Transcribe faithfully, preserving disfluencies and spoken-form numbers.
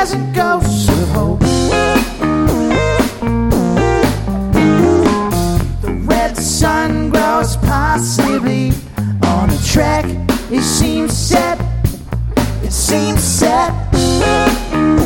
as a ghost of hope. The red sun grows possibly on a track. It seems set, it seems set.